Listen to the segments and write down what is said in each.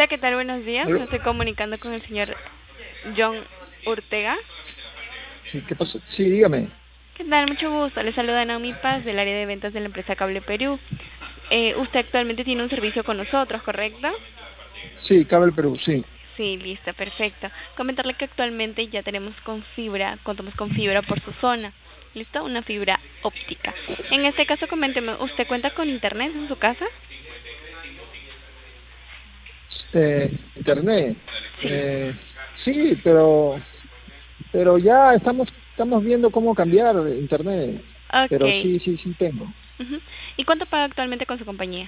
Hola, ¿qué tal? Buenos días. Me Aló. estoy comunicando con el señor John Ortega. Sí, ¿qué pasó? Sí, dígame. ¿Qué tal? Mucho gusto. Le saluda Naomi Paz del área de ventas de la empresa Cable Perú. Usted actualmente tiene un servicio con nosotros, ¿correcto? Sí, Cable Perú, sí. Sí, listo, perfecto. Comentarle que actualmente ya tenemos contamos con fibra por su zona. ¿Listo? Una fibra óptica. En este caso, coménteme, ¿usted cuenta con internet en su casa? Internet. Sí. Sí, pero ya estamos viendo cómo cambiar de Internet. Ok. Pero sí, sí, sí tengo. Ujú. ¿Y cuánto paga actualmente con su compañía?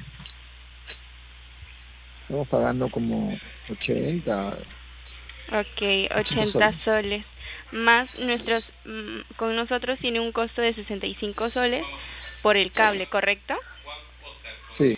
Estamos pagando como 80 80 soles. soles. Más con nosotros tiene un costo de 65 soles por el cable, ¿correcto? Sí,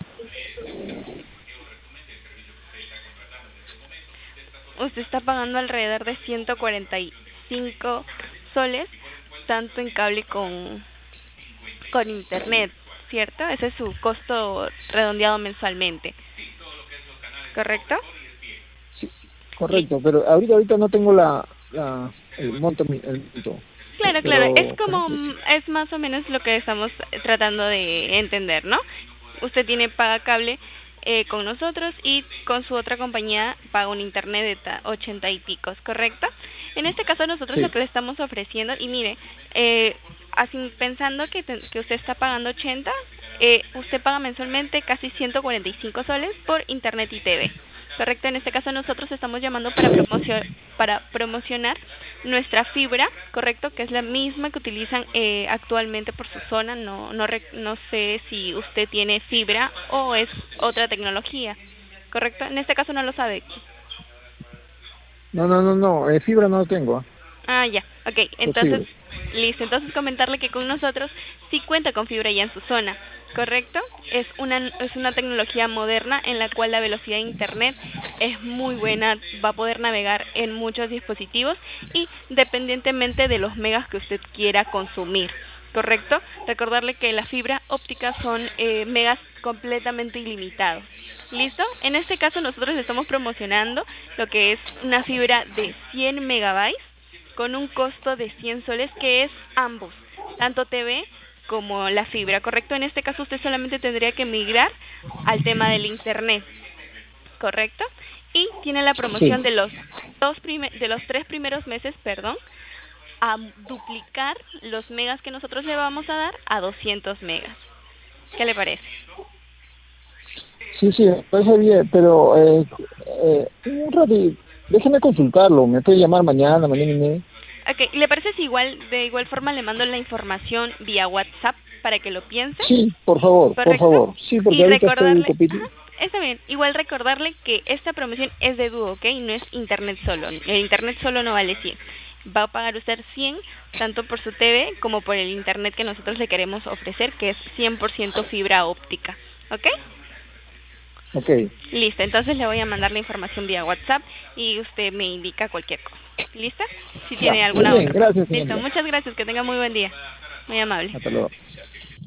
Usted está pagando alrededor de 145 soles, tanto en cable con internet, ¿cierto? Ese es su costo redondeado mensualmente, ¿correcto? sí, Li- correcto. Pero ahorita no tengo el monto, el monto. Claro, claro, es Pero, por como, ejemplo, sí. es más o menos lo que estamos tratando de entender, ¿no? Usted tiene paga cable con nosotros y con su otra compañía paga un internet de 80 y picos, ¿correcto? En este caso nosotros lo Sí, que le estamos ofreciendo, y mire, así pensando que usted está pagando 80, usted paga mensualmente casi 145 soles por internet y TV. Correcto, en este caso nosotros estamos llamando para promocionar nuestra fibra, correcto, que es la misma que utilizan actualmente por su zona. No sé si usted tiene fibra o es otra tecnología, correcto. En este caso no lo sabe. no, fibra no tengo, Ah, ya, ok, es entonces, fibra. listo, entonces comentarle que con nosotros sí cuenta con fibra ya en su zona, ¿correcto? Es una tecnología moderna en la cual la velocidad de internet es muy buena, va a poder navegar en muchos dispositivos y dependientemente de los megas que usted quiera consumir, ¿correcto? Recordarle que la fibra óptica son megas completamente ilimitados. ¿Listo? En este caso nosotros le estamos promocionando lo que es una fibra de 100 megabytes con un costo de 100 soles, que es ambos, tanto TV como la fibra, ¿correcto? En este caso usted solamente tendría que migrar al tema del internet, ¿correcto? Y tiene la Sí. promoción de de los 3 primeros meses, perdón, a duplicar los megas que nosotros le vamos a dar a 200 megas. ¿Qué le parece? Sí, sí, me parece bien, pero un ratito, déjeme consultarlo, me puede llamar mañana y media. Ok, ¿le parece si de igual forma le mando la información vía WhatsApp para que lo piense? Sí, por ¿Correcto? favor, sí, porque Y ahorita estoy un recordarle, ajá, poquito. está bien, igual recordarle que esta promoción es de dúo, ¿ok? No es internet solo. El internet solo no vale 100. Va a pagar usted 100 tanto por su TV como por el internet que nosotros le queremos ofrecer, que es 100% fibra óptica, ¿ok? Ok, Listo, entonces le voy a mandar la información vía WhatsApp y usted me indica cualquier cosa. ¿Lista? Si ya, tiene muy alguna bien, otra. gracias, Listo, señorita. muchas gracias, que tenga muy buen día. Muy amable. Hasta luego.